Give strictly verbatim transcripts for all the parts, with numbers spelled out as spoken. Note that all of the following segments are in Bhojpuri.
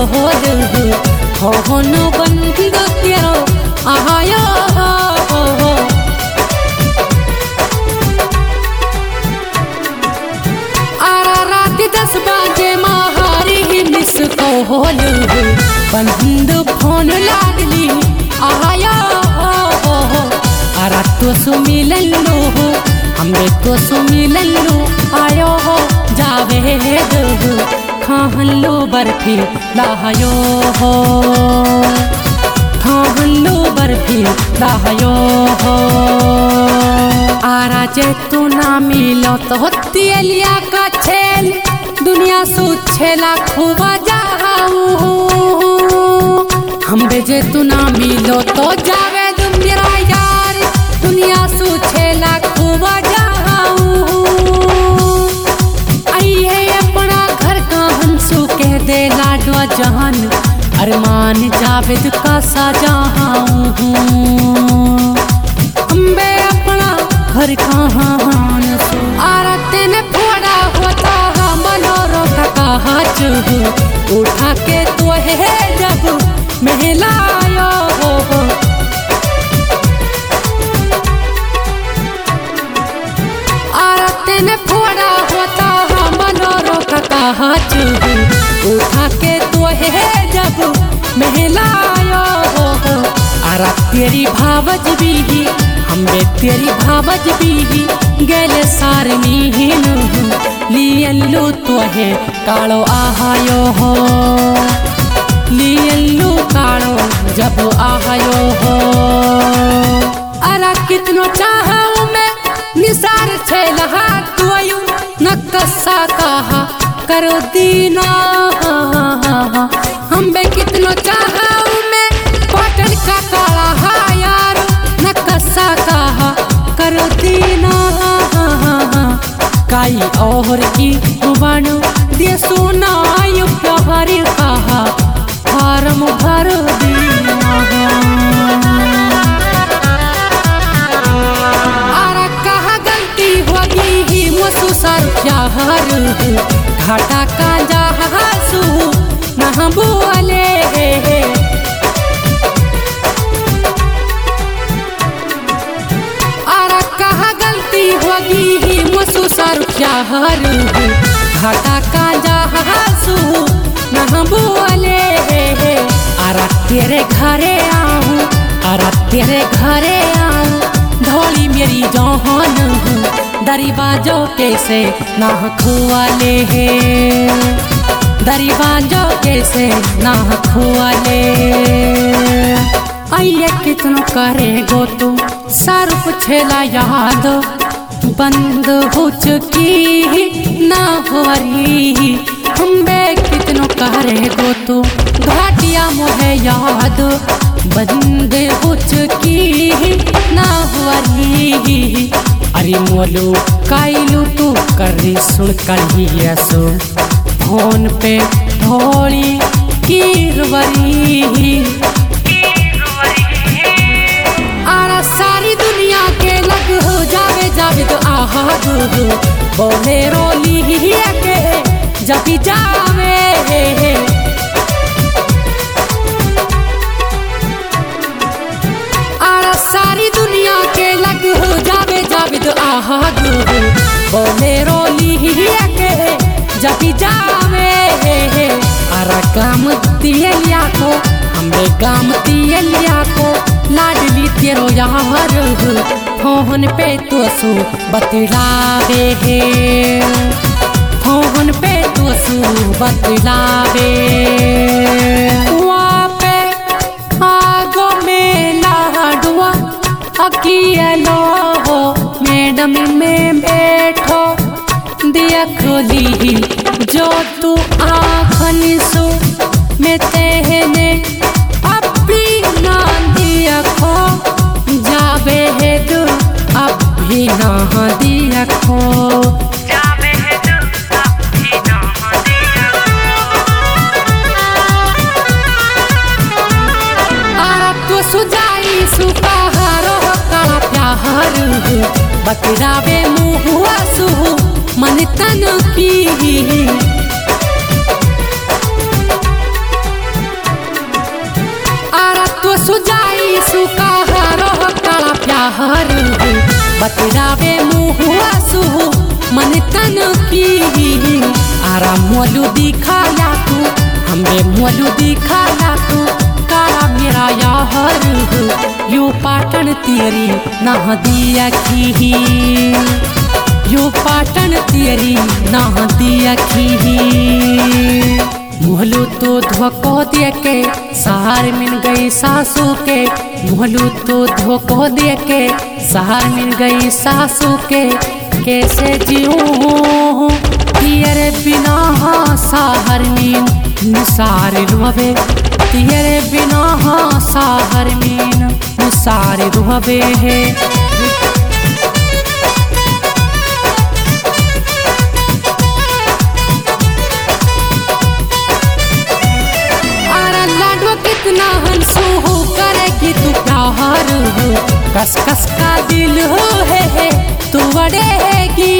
होल होन बंद तेरो आया आरा रात दस बजे महारी मिस कॉल बंद फोन लागली आया आरा तो सु मिलन लो हमरे तो सु मिलन लो आयो हो जावेद खाहन लो बर्फी लायो हो खाहन लो बर्फी लायो हो आरा जे तू ना मिलो तो तेलिया का छेल दुनिया सु छेला खुबा जाऊ हम बेजे तू ना मिलो तो जावेद मेरा यार दुनिया सु छेला खुबा जाऊ आइए अपना घर का हंसू कह दे लाडवा जहान अरमान जावेद का साजाऊं अम्बे अपना घर कहाँ हंसू आरते ने फोड़ा होता मनोरो का हाथ उठा के तो है जब महलायो हो आरते ने फोड़ा होता मनोरो का हाथ उठा के तो है जब महलायो हो आरा तेरी भावज भी हमरे तेरी भावज भी गेले सारनी लियल्लू तो है कालो आहायो हो लियल्लू कालो जब आहायो हो आरा कितनो चाहूं मैं निसार छेला तुयू नक्सा कहा करो दीना हम बे कितनो चाहूं मैं पाटन का काला यार नक्सा कहा करो दीना काई और की बाणु दे सुनायु प्यार कहा फार्म भर दीना आरा कहा गलती होगी ही मुसु सर प्यार घाटा का जहासू न बोले आरा कहा गलती होगी ही मुसु सर प्यार घाटा का जहासू न बोले आरा तेरे घरे आऊं आरा तेरे घरे आऊं धोली मेरी जौहन दरवाजो कैसे ना खुआले दरवाजो कैसे ना खुआले आइए कितनो करे गो तू सारू पुछेला याद बंद हो चुकी ना हो रही हम बे कितनो करे गो तू घाटिया मोहे याद बंद हो चुकी ना हो रही अरे मोलू काइलू तू करी सुन कलिया सो फोन पे भोली कीरवरी आरा सारी दुनिया के लग हो जावे जावे तो आहा दू बोले रोली के जब जावे आरा सारी दुनिया के लग हो जावे जावे तो आहा दू बोले रोली के जब जावे आरा काम दिया को हमरे काम दिया को लाडली तेरो यार फोन पे तो सु बतलावे फोन पे तो सु बतलावे वहाँ पे आगो में लाडवा अकेलो हो मैडम में बैठो दिया खोली जो तू आँखन सो में तेहने अपनी ना दिया खो जावे है तू अभी ना दिया खो जावे है तू अभी ना दिया आरा तो सुजाई सुपहारो काला प्यार बतरावे मुहुआ सु मन तन की बतरावे मुहुआ सुहु मन तन की आरा मोलू दिखाया तू हमें मोलू दिखाया तू काला मेरा यार यू पाटन तेरी ना दिया की यू पाटन तेरी ना दिया की मोहलू तो धोखो दे के सहार मिल गई सासू के मोहलू तो धोखो दे के सहार मिल गई सासू के कैसे जीऊं तेरे बिना सहार मीन निसार रुहबे तेरे बिना सहार मीन निसार रुहबे है कितना हंसू हो करेगी तू प्यार हो कस कस का दिल हो है, है तू बढ़ेगी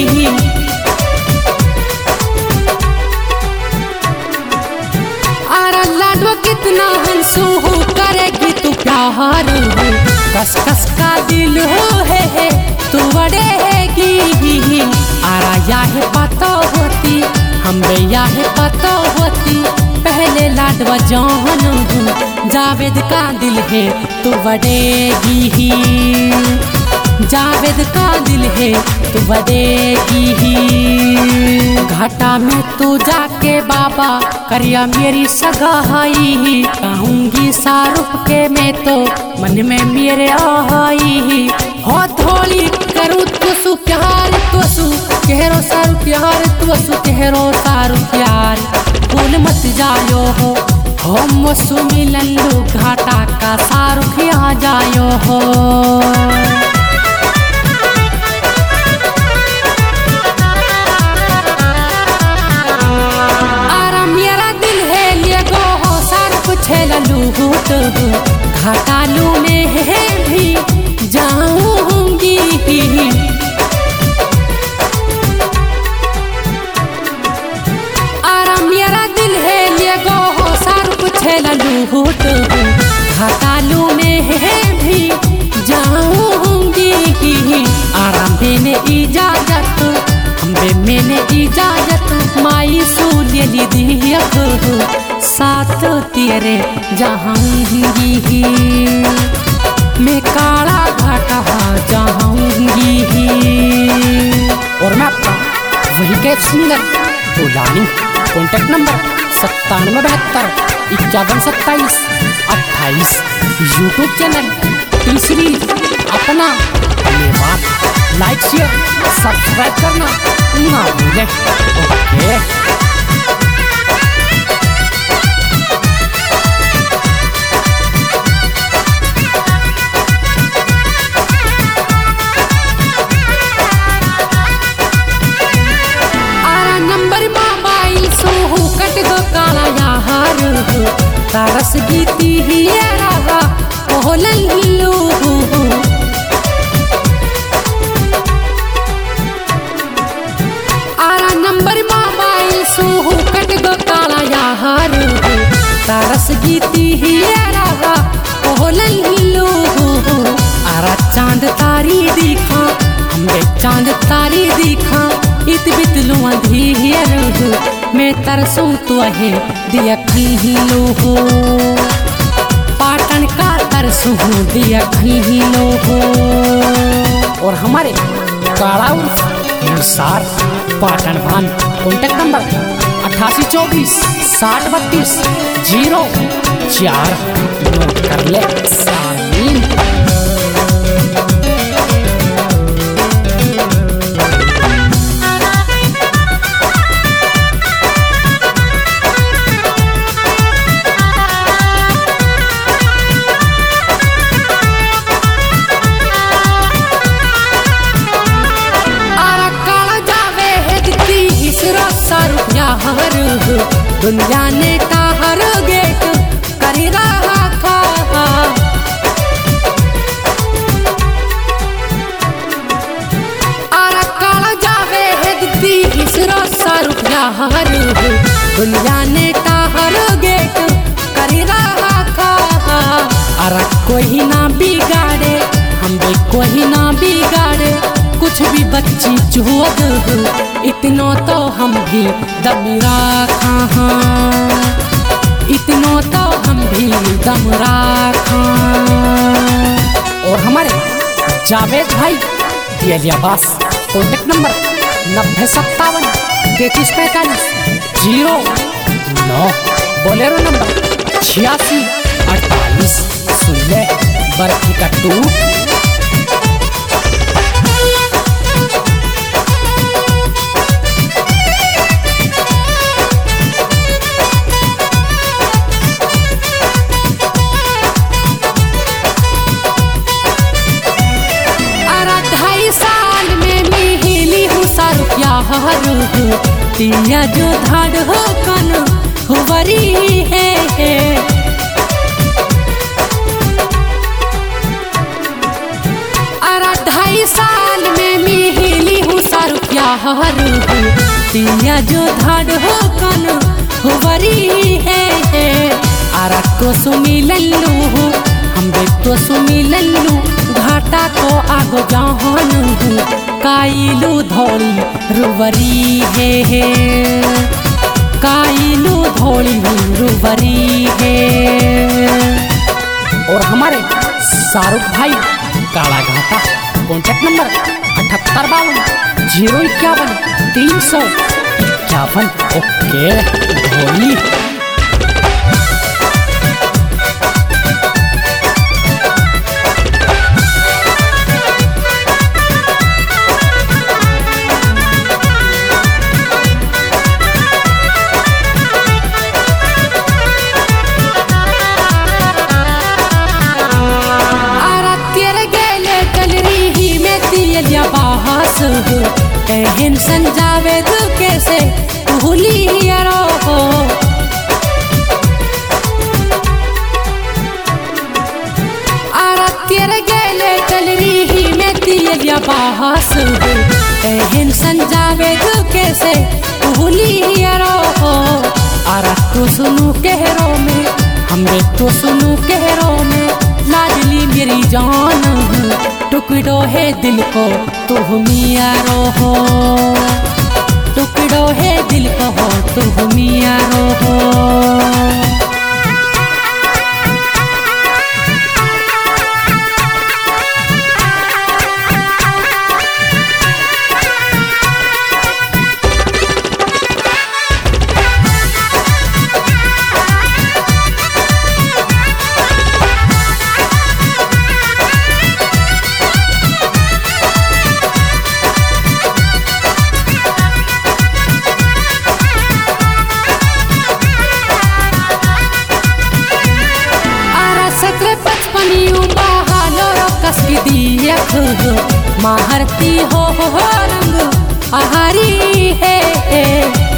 आरा लाडो कितना हंसू हो करेगी तू प्यार हो कस कस का दिल हो है, है तू बढ़ेगी आरा याह पता होती हमें याह पता होती पहले लाडवा जान जावेद का दिल है तू बढ़ेगी ही जावेद का दिल है तू बढ़ेगी ही घाटा में तू जाके बाबा करिया मेरी सगाई कहूँगी शाहरुख के मैं तो मन में मेरे आई हो थोड़ी करूँ तुसु प्यार तुसु कहरो सारू प्यार तुसु कहरो सारू प्यार भूल मत जायो हो हम सुमिलन लो घाटा का सारुख आ जायो हो आरा मेरा दिल है ये गो हो सारुख छेलू घाटा लू में है भी जाऊंगी लूट घाटालू में है भी जाऊंगी आराम देने इजाजत हमें मैंने इजाजत माई सूल्य दिया साथ तेरे जाऊंगी मैं काला घाटा जाऊंगी और मैं आपका वही के सिंगर बुलानी कॉन्टेक्ट नंबर सत्तानवे बहत्तर इक्यावन सत्ताईस अट्ठाईस यूट्यूब चैनल तीसरी अपना धन्यवाद लाइक शेयर सब्सक्राइब करना ना भूलें ओके तारस गीती ही रहा ओ लल्लू आरा नंबर मोबाइल सूहू कट गो काला यार तारस गीती ही रहा ओ लल्लू आरा चांद तारी दिखा हमें चांद तारी दिखा इत बितलू अंधेर मैं तरसू तो है दिया लो हो पाटन का तरसू दिया लो हो और हमारे काला अनुसार पाटन भान कॉन्टेक्ट नंबर अट्ठासी चौबीस साठ बत्तीस जीरो चार नोट कर ले सामीन दुनिया ने हर गेट कर रहा था आरा काला जावे है दी इसरो सारुख हर दुनिया ने हर गेट कर रहा था आरा कोई ना बिगाड़े हम भी कोई ना बिगाड़े बच्ची चोद इतनो तो हम भी दम राखा इतनो तो हम भी दम राखा। और हमारे जावेद भाई दिया बास कॉन्टेक्ट नंबर नब्बे सत्तावन तैतीस पैंतालीस जीरो नौ बोलेरो नंबर छियासी अड़तालीस सोलह बर्फी का टू। तिया जो धाड़ हो कन हुवरी है अरा ढाई साल में मिहिली हूँ सारुपिया हरू तिया जो धाड़ हो कन हुवरी है अरा को सुमी लल्लू हम देख तो सुमी लल्लू घाटा को आगो जहान काइलू धोड़ी रुवरी है काइलू धोड़ी रुवरी है। और हमारे शाहरुख भाई काला घाटा कॉन्टेक्ट नंबर अठहत्तर बावन जीरो इक्यावन तीन सौ इक्यावन ओके धोनी। कहन संजावे तू कैसे भूली यारो हो आरा तेरे गेले चलरी ही में तिया बाहस कहन संजावे तू कैसे भूली यारो हो आरा तू सुनू कहरो में हमरे तो सुनू कहरो में लाडली मेरी जान टुकड़ो है दिल को तुम यारो हो टुकड़ो है दिल को हो तुम यारो हो। माहरती हो रंग आहारी है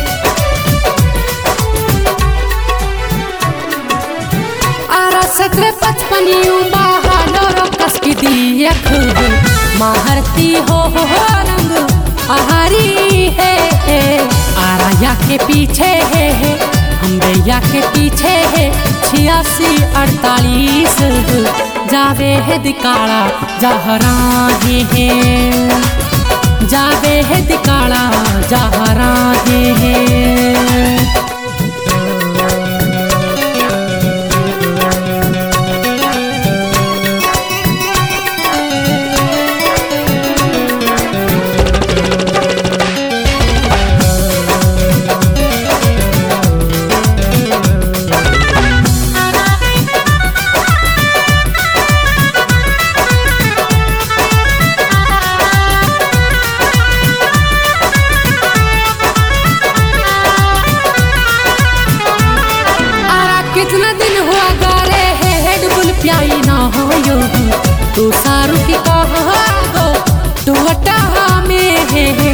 आरा सत्र पचपनी बहालो कस की दियख माहरती हो रंग आहारी है आरा या के पीछे है हम भैया के पीछे है छियासी अड़तालीस जावे है दिकाला जहरा है जावे है दिकाला जहरा है। तू सारू की कहा गो तू वटा में है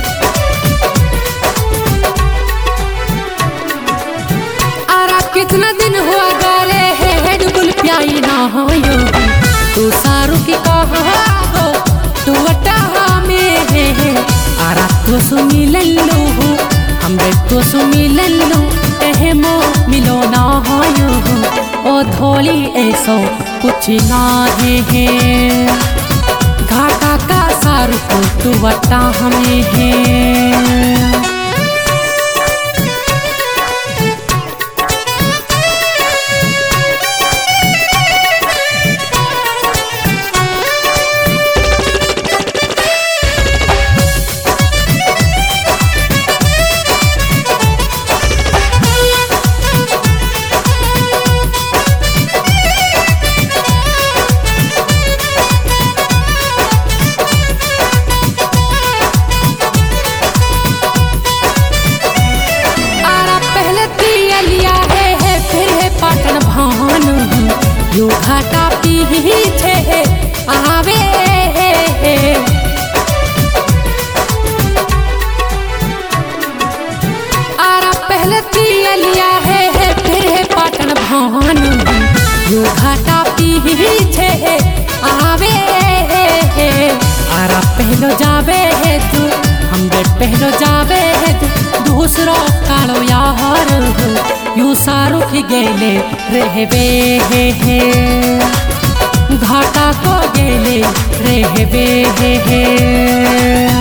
आरा कितना दिन हुआ गाले है हेड बुल प्याई ना हो यो तू सारू की कहा गो तू वटा में है आरा तो सुमी लल्लू हमरे तो सुमी लल्लू एहमो मिलो ना हो यो ओ धोली ऐसो कुछ ना है घाटा का सारू को तू बता हमें है। यो घाटा पीछे आवे आरा पहले पिया लिया है, है फिर है पाटन भान। यो घाटा पीछे आवे आरा पहलो जावे है तू हम बे पहलो जावे है तू दूसरो कालो यार यू सारू ही गेले रहबे हे हे घाटा को गेले रहबे हे हे।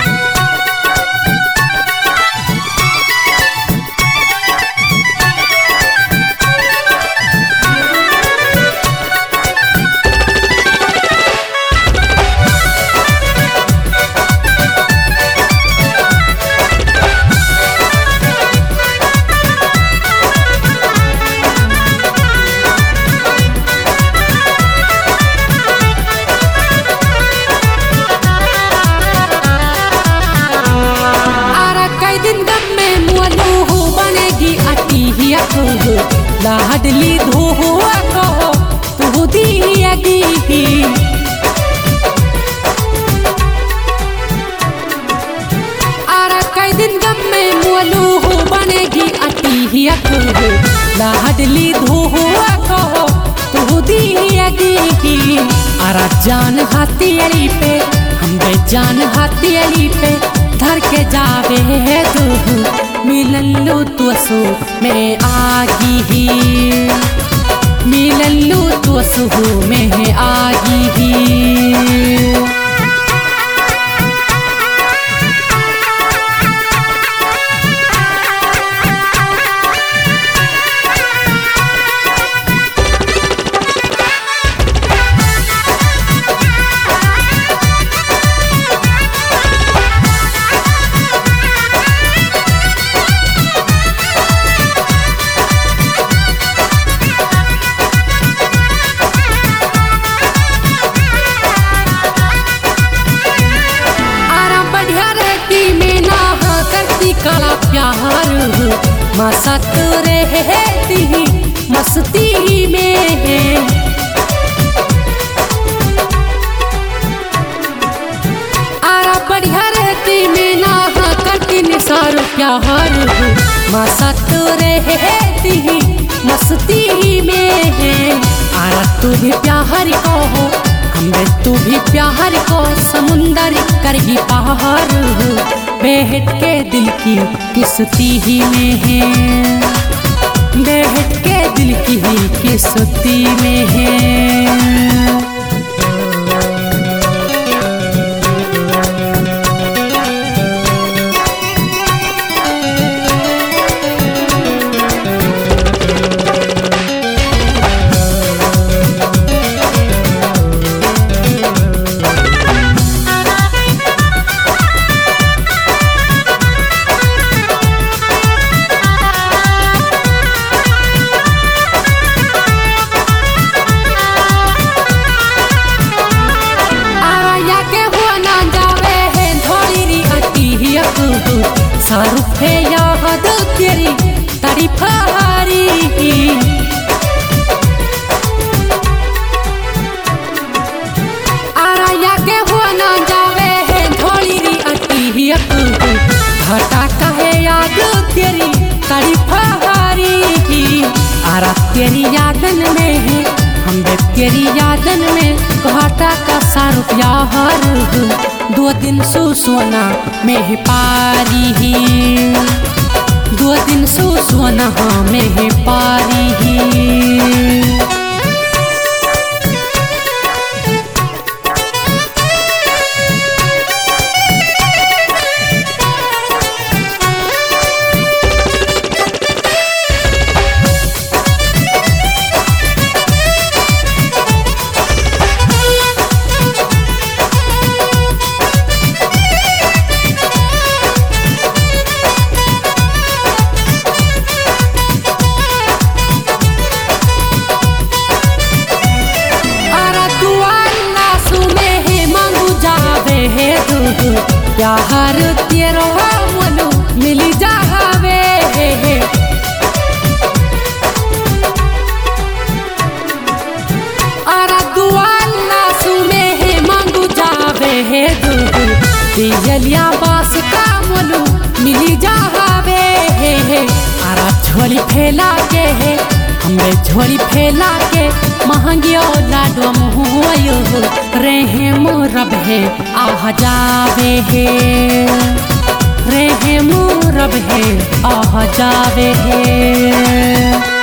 लाडली धोआ को तू दियागी आरा कई दिन गम में मुअलू बनेगी अटी लाडली धोआ को तू दियागी आरा जान हथियारी पे हम बे जान हथियारी पे धर के जावे है तू मिलल्लू तू सो में आगी ही मिलल्लू तू सो में आगी ही। मस्त रहती मस्ती में आरा बढ़िया रहती में ना करती निसार प्यार मस्त रहती मस्ती में आरा तू भी प्यार को हमने तू भी प्यार को समुंदर करगी पार बेहट के दिल की किस्ती ही में है बेहट के दिल की ही किस्ती में है। सारू है याद तेरी तारीफ हारी आरा या के हुआ ना जावे है थोड़ी री अटी घाटा का है याद तेरी तारीफ हारी आरा तेरी यादन में है हम तेरी यादन में घाटा का सारू प्यार दो दिन सो सोना में पारी ही दो दिन सो सोना में पारी ही। जावे आरा झोली फैला के हमरे झोली फैला के महंगियो लाडो मुहुयो रहे मोरब है आह जावे है रहे मोरब है आह जावे है।